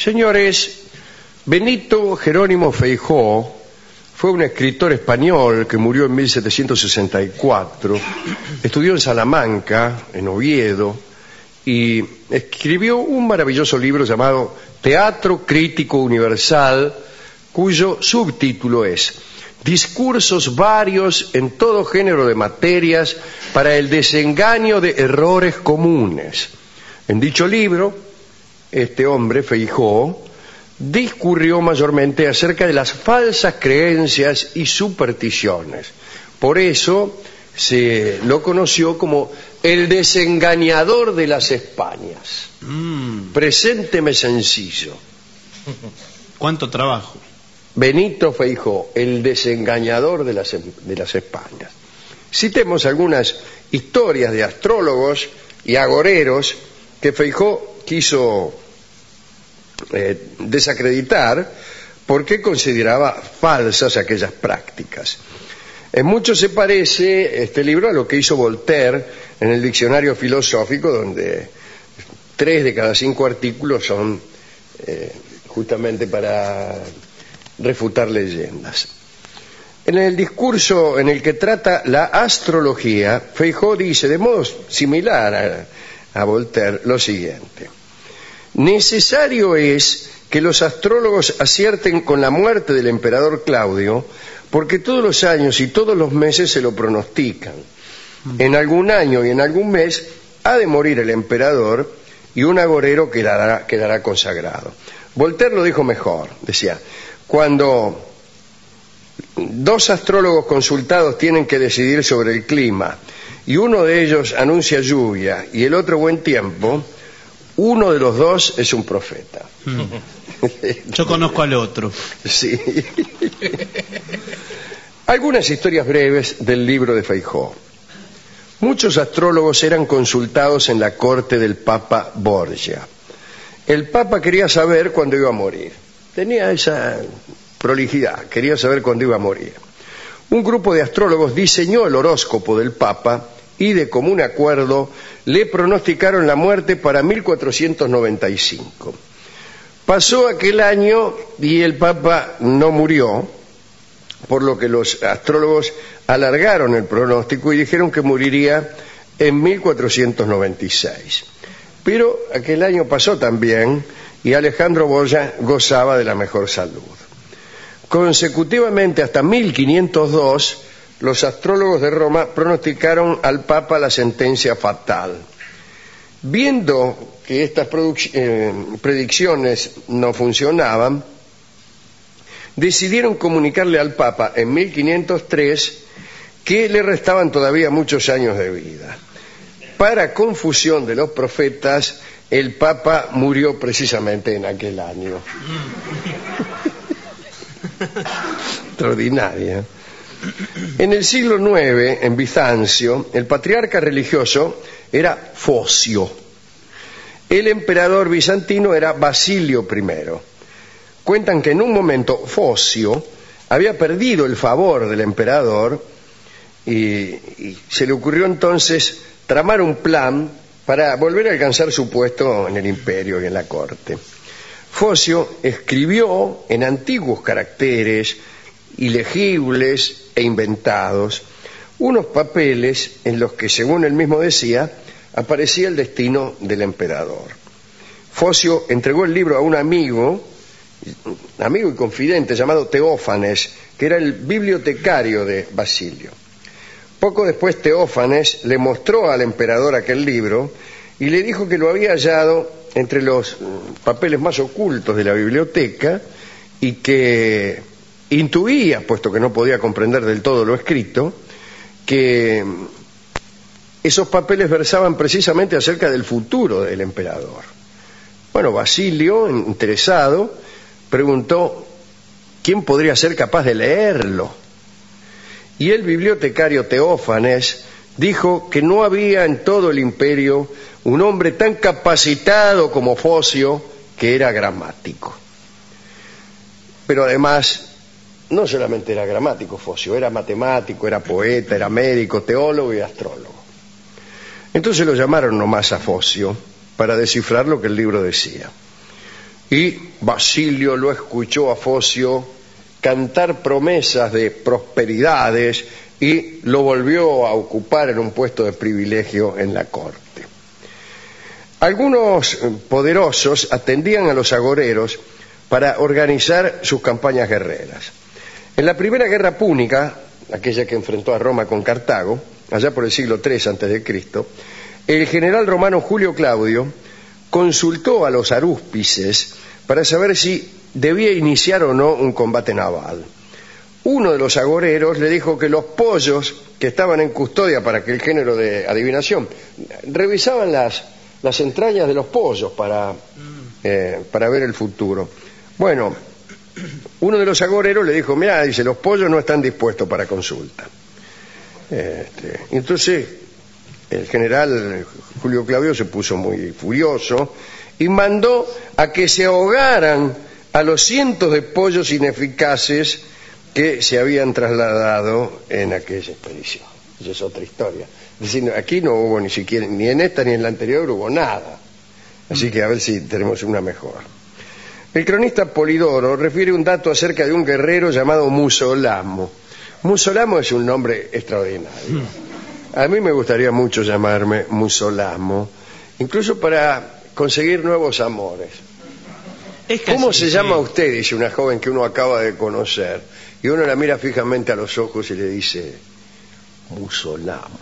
Señores, Benito Jerónimo Feijóo fue un escritor español que murió en 1764, estudió en Salamanca, en Oviedo, y escribió un maravilloso libro llamado Teatro Crítico Universal, cuyo subtítulo es Discursos varios en todo género de materias para el desengaño de errores comunes. En dicho libro, este hombre, Feijóo, discurrió mayormente acerca de las falsas creencias y supersticiones. Por eso se lo conoció como el desengañador de las Españas. Presénteme sencillo. ¿Cuánto trabajo? Benito Feijóo, el desengañador de las Españas. Citemos algunas historias de astrólogos y agoreros que Feijóo quiso desacreditar porque consideraba falsas aquellas prácticas. En mucho se parece este libro a lo que hizo Voltaire en el diccionario filosófico, donde 3 de cada 5 artículos son justamente para refutar leyendas. En el discurso en el que trata la astrología, Feijóo dice, de modo similar a Voltaire, lo siguiente: necesario es que los astrólogos acierten con la muerte del emperador Claudio, porque todos los años y todos los meses se lo pronostican. En algún año y en algún mes ha de morir el emperador y un agorero quedará consagrado. Voltaire lo dijo mejor, decía, cuando 2 astrólogos consultados tienen que decidir sobre el clima y uno de ellos anuncia lluvia y el otro buen tiempo, uno de los 2 es un profeta. Yo conozco al otro. Sí. Algunas historias breves del libro de Feijóo. Muchos astrólogos eran consultados en la corte del Papa Borgia. El Papa quería saber cuándo iba a morir. Tenía esa prolijidad, quería saber cuándo iba a morir. Un grupo de astrólogos diseñó el horóscopo del Papa y de común acuerdo le pronosticaron la muerte para 1495. Pasó aquel año y el Papa no murió, por lo que los astrólogos alargaron el pronóstico y dijeron que moriría en 1496. Pero aquel año pasó también y Alejandro Borgia gozaba de la mejor salud. Consecutivamente hasta 1502, los astrólogos de Roma pronosticaron al Papa la sentencia fatal. Viendo que estas predicciones no funcionaban, decidieron comunicarle al Papa en 1503 que le restaban todavía muchos años de vida. Para confusión de los profetas, el Papa murió precisamente en aquel año. Extraordinaria. En el siglo IX, en Bizancio, el patriarca religioso era Focio. El emperador bizantino era Basilio I. Cuentan que en un momento Focio había perdido el favor del emperador y se le ocurrió entonces tramar un plan para volver a alcanzar su puesto en el imperio y en la corte. Focio escribió en antiguos caracteres ilegibles e inventados unos papeles en los que, según él mismo decía, aparecía el destino del emperador. Focio entregó el libro a un amigo y confidente llamado Teófanes, que era el bibliotecario de Basilio. Poco después Teófanes le mostró al emperador aquel libro y le dijo que lo había hallado entre los papeles más ocultos de la biblioteca y que intuía, puesto que no podía comprender del todo lo escrito, que esos papeles versaban precisamente acerca del futuro del emperador. Bueno, Basilio, interesado, preguntó quién podría ser capaz de leerlo. Y el bibliotecario Teófanes dijo que no había en todo el imperio un hombre tan capacitado como Focio, que era gramático. Pero además, no solamente era gramático Focio, era matemático, era poeta, era médico, teólogo y astrólogo. Entonces lo llamaron nomás a Focio para descifrar lo que el libro decía. y Basilio lo escuchó a Focio cantar promesas de prosperidades y lo volvió a ocupar en un puesto de privilegio en la corte. Algunos poderosos atendían a los agoreros para organizar sus campañas guerreras. En la primera guerra púnica, aquella que enfrentó a Roma con Cartago, allá por el siglo III a.C., el general romano Julio Claudio consultó a los arúspices para saber si debía iniciar o no un combate naval. Uno de los agoreros le dijo que los pollos que estaban en custodia para aquel género de adivinación revisaban las entrañas de los pollos para ver el futuro. Bueno, uno de los agoreros le dijo: mira, dice, los pollos no están dispuestos para consulta. Entonces el general Julio Claudio se puso muy furioso y mandó a que se ahogaran a los cientos de pollos ineficaces que se habían trasladado en aquella expedición. Esa es otra historia. Es decir, aquí no hubo ni siquiera, ni en esta ni en la anterior hubo nada. Así que a ver si tenemos una mejor. El cronista Polidoro refiere un dato acerca de un guerrero llamado Musolamo. Musolamo es un nombre extraordinario. A mí me gustaría mucho llamarme Musolamo, incluso para conseguir nuevos amores. ¿Cómo se llama usted?, dice una joven que uno acaba de conocer, y uno la mira fijamente a los ojos y le dice: Musolamo.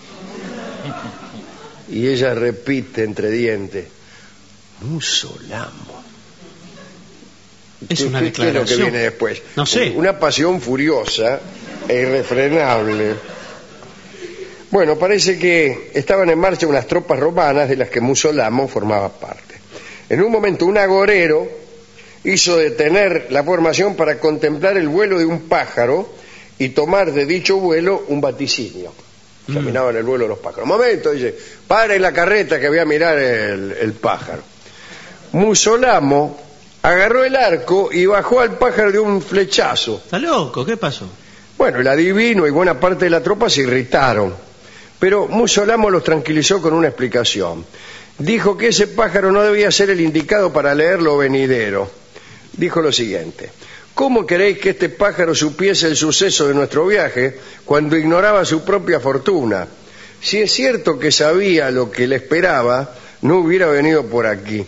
Y ella repite entre dientes: Musolamo. Es una ¿Qué es lo que viene después? No sé. Una pasión furiosa e irrefrenable. Bueno, parece que estaban en marcha unas tropas romanas de las que Musolamo formaba parte. En un momento un agorero hizo detener la formación para contemplar el vuelo de un pájaro y tomar de dicho vuelo un vaticinio. Examinaban el vuelo de los pájaros. Un momento, dice, pare la carreta que voy a mirar el pájaro. Musolamo agarró el arco y bajó al pájaro de un flechazo. ¿Está loco? ¿Qué pasó? Bueno, el adivino y buena parte de la tropa se irritaron, pero Musolamo los tranquilizó con una explicación. Dijo que ese pájaro no debía ser el indicado para leer lo venidero. Dijo lo siguiente: ¿cómo queréis que este pájaro supiese el suceso de nuestro viaje cuando ignoraba su propia fortuna? Si es cierto que sabía lo que le esperaba, no hubiera venido por aquí.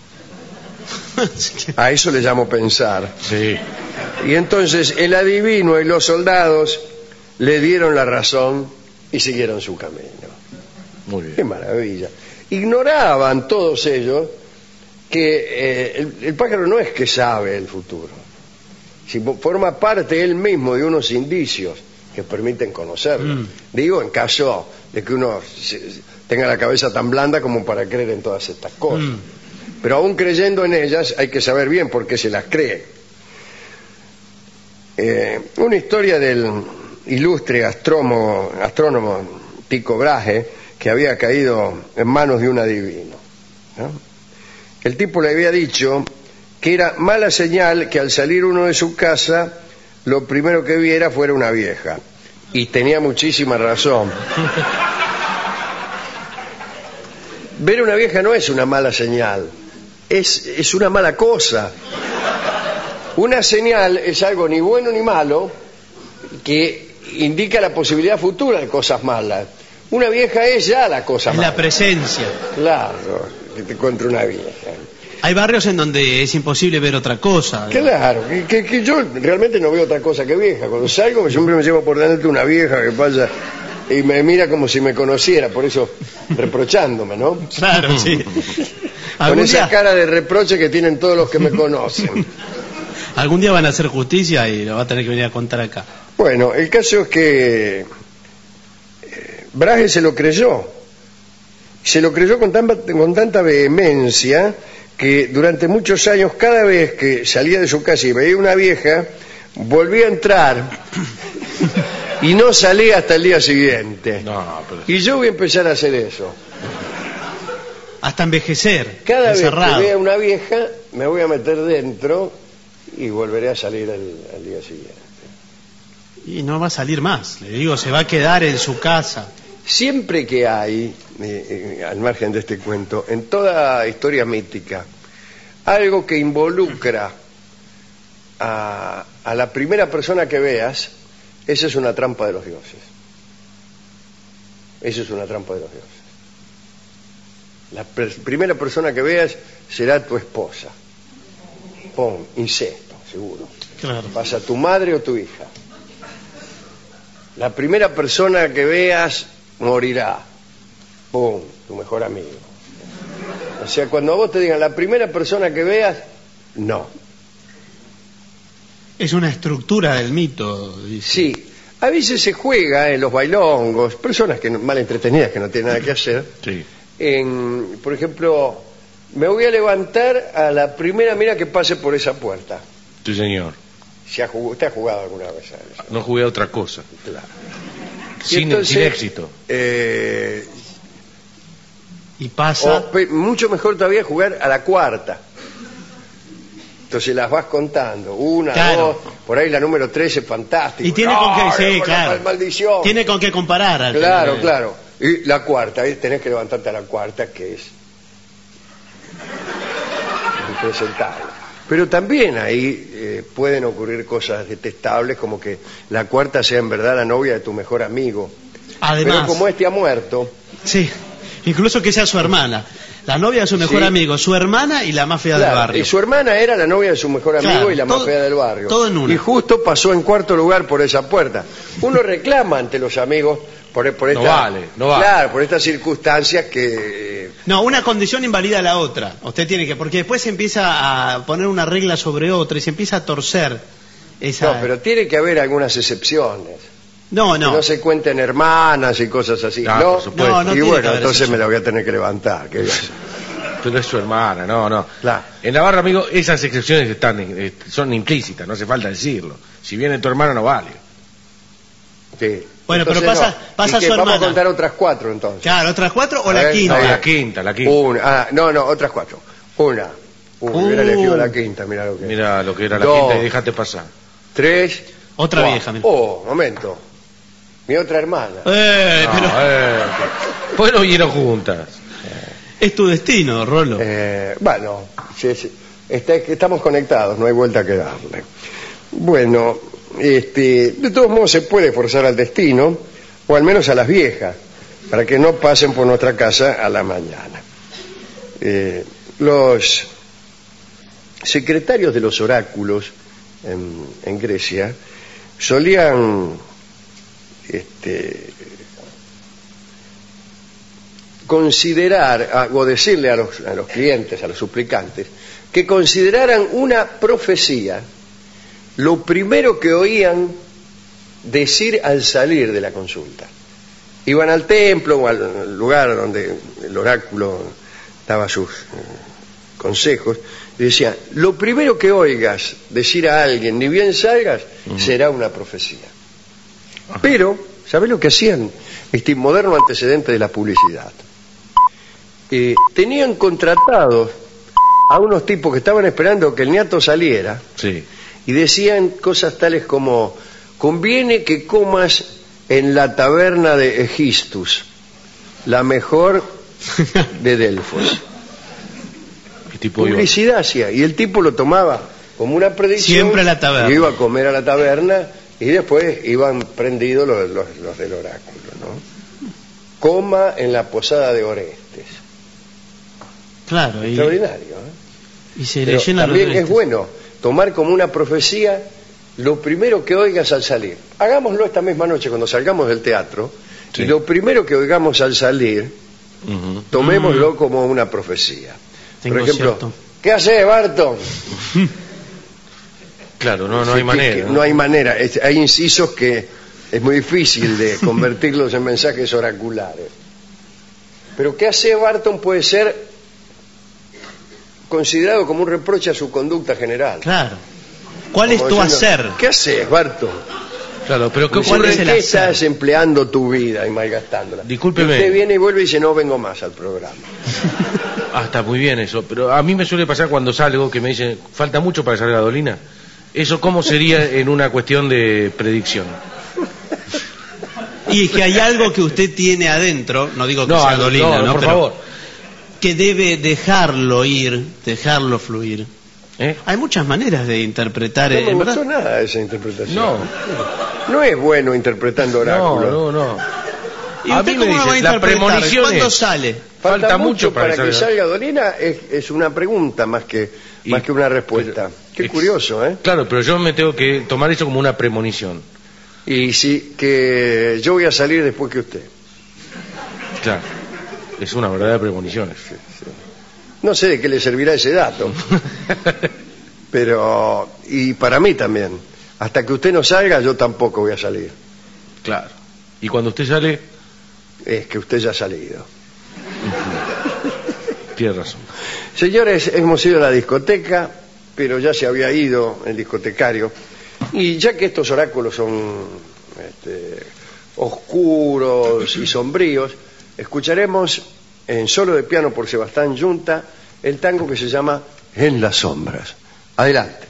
A eso le llamo pensar. Sí. Y entonces el adivino y los soldados le dieron la razón y siguieron su camino. Muy bien. ¡Qué maravilla! Ignoraban todos ellos que el pájaro no es que sabe el futuro, si forma parte él mismo de unos indicios que permiten conocerlo. Digo, en caso de que uno tenga la cabeza tan blanda como para creer en todas estas cosas. Pero aún creyendo en ellas hay que saber bien por qué se las cree. Una historia del ilustre astrónomo Tycho Brahe, que había caído en manos de un adivino, ¿no? El tipo le había dicho que era mala señal que al salir uno de su casa lo primero que viera fuera una vieja. Y tenía muchísima razón. Ver una vieja no es una mala señal, es una mala cosa. Una señal es algo ni bueno ni malo que indica la posibilidad futura de cosas malas. Una vieja es ya la cosa mala. Es la presencia. Claro, que te encuentre una vieja. Hay barrios en donde es imposible ver otra cosa. Claro, que yo realmente no veo otra cosa que vieja. Cuando salgo siempre me llevo por delante una vieja que pasa y me mira como si me conociera, por eso reprochándome, ¿no? Claro, sí. Con esa cara de reproche que tienen todos los que me conocen. Algún día van a hacer justicia y lo va a tener que venir a contar acá. Bueno, el caso es que Brahe se lo creyó. Se lo creyó con tanta vehemencia que durante muchos años, cada vez que salía de su casa y veía una vieja, volvía a entrar y no salía hasta el día siguiente. Y yo voy a empezar a hacer eso. Hasta envejecer. Cada encerrado. vez que vea una vieja, me voy a meter dentro y volveré a salir al día siguiente. Y no va a salir más, le digo, se va a quedar en su casa. Siempre que hay, al margen de este cuento, en toda historia mítica, algo que involucra a la primera persona que veas, esa es una trampa de los dioses. Eso es una trampa de los dioses. La primera persona que veas será tu esposa. Pon, incesto, seguro. Claro. Pasa tu madre o tu hija. La primera persona que veas morirá. Pum, tu mejor amigo. O sea, cuando a vos te digan la primera persona que veas, no. Es una estructura del mito, dice. Sí, a veces se juega en los bailongos, personas que mal entretenidas que no tienen nada que hacer. Sí. Por ejemplo, me voy a levantar a la primera mina que pase por esa puerta. Sí, señor. ¿Usted ha jugado alguna vez a eso? No jugué a otra cosa. Claro. Sin éxito. Y pasa... Mucho mejor todavía jugar a la cuarta. Entonces las vas contando. Una, Claro. dos, por ahí la número 13 es fantástica. Y tiene con qué, sí, claro. Maldición. Tiene con qué comparar. Claro, claro. Y la cuarta, ahí tenés que levantarte a la cuarta, que es impresentable. Pero también ahí pueden ocurrir cosas detestables, como que la cuarta sea en verdad la novia de tu mejor amigo. Además, Pero como este ha muerto, sí, incluso que sea su hermana. La novia de su mejor Sí. amigo, su hermana y la más fea claro, del barrio. y su hermana era la novia de su mejor amigo Claro, y la todo- más fea del barrio. todo en una. Y justo pasó en cuarto lugar por esa puerta. Uno reclama ante los amigos por esta, No vale. Claro, por estas circunstancias que... No, una condición invalida la otra. Usted tiene que, porque después se empieza a poner una regla sobre otra y se empieza a torcer esa. No, pero tiene que haber algunas excepciones. No, Que no. no se cuenten hermanas y cosas así. Ah, ¿no? por supuesto. No, no y tiene que bueno, haber entonces me excepción. la voy a tener que levantar. ¿Qué voy a hacer? Pero es su hermana, no. Claro. En Navarra, amigo, esas excepciones son implícitas, no hace falta decirlo. Si viene tu hermano, no vale. Sí. Bueno, pero Entonces, pasa ¿Y qué? su Vamos a hermana. contar otras 4 entonces. Claro, otras 4 o A la ver, quinta. No, la quinta. Otras 4. Una. Hubiera elegido la quinta, mira lo que. Mira lo que era la Dos. quinta y déjate pasar. 3. Otra vieja, mira. Momento. Mi otra hermana. Pero Pues no vinieron juntas. es tu destino, Rolo. Bueno, sí, estamos conectados, no hay vuelta que darle. Bueno, de todos modos se puede forzar al destino, o al menos a las viejas, para que no pasen por nuestra casa a la mañana. Los secretarios de los oráculos en Grecia solían considerar o decirle a los clientes, a los suplicantes, que consideraran una profecía lo primero que oían decir al salir de la consulta. Iban al templo o al lugar donde el oráculo daba sus consejos y decían: lo primero que oigas decir a alguien, ni bien salgas, será una profecía. Pero, ¿sabés lo que hacían? Este moderno antecedente de la publicidad. Tenían contratados a unos tipos que estaban esperando que el niato saliera, Sí. y decían cosas tales como: conviene que comas en la taberna de Egistus, la mejor de Delfos. ¿Qué tipo iba? Publicidad hacía, y el tipo lo tomaba como una predicción. Siempre a la taberna. Iba a comer a la taberna y después iban prendidos los del oráculo, ¿no? Coma en la posada de Orestes. Claro, Extraordinario, ¿eh? y se Pero le llena también los es bueno tomar como una profecía lo primero que oigas al salir. Hagámoslo esta misma noche cuando salgamos del teatro, Sí. y lo primero que oigamos al salir, tomémoslo como una profecía. Tengo Por ejemplo, cierto. ¿qué haces, Barton? Claro, no hay Sí, manera. que no hay manera. Hay incisos que es muy difícil de convertirlos en mensajes oraculares. Pero ¿qué hace Barton? Puede ser considerado como un reproche a su conducta general. Claro. ¿Cuál es Como tu diciendo, hacer? ¿Qué haces, Barton? Claro, pero ¿Cuál ¿Cuál es el qué hacer? estás empleando tu vida y malgastándola? Discúlpeme. Y usted viene y vuelve y dice: no vengo más al programa. Está muy bien eso, pero a mí me suele pasar cuando salgo que me dicen, falta mucho para salir a Dolina. ¿Eso cómo sería en una cuestión de predicción? Y es que hay algo que usted tiene adentro, no digo que sea dolina, ¿no? por Pero favor. que debe dejarlo ir, dejarlo fluir. ¿Eh? Hay muchas maneras de interpretar, No me en gustó verdad. nada esa interpretación. No, No es bueno interpretando oráculos. no. ¿Y A usted mí me cómo lo va a dice, la interpretar? premonición ¿Cuándo es- sale? Falta mucho mucho para para que que salga. salga Dolina, es una pregunta más que una respuesta. Qué curioso, ¿eh? Claro, pero yo me tengo que tomar eso como una premonición. Y sí, que yo voy a salir después que usted. Claro, es una verdadera premonición. No sé de qué le servirá ese dato, pero... Y para mí también. Hasta que usted no salga, yo tampoco voy a salir. Claro. Y cuando usted sale, Es que usted ya ha salido. tiene razón. Señores, hemos ido a la discoteca, pero ya se había ido el discotecario. Y ya que estos oráculos son oscuros y sombríos, escucharemos en solo de piano por Sebastián Yunta el tango que se llama En las sombras. Adelante.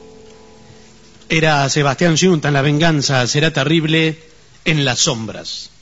Era Sebastián Yunta en La venganza será terrible, en las sombras.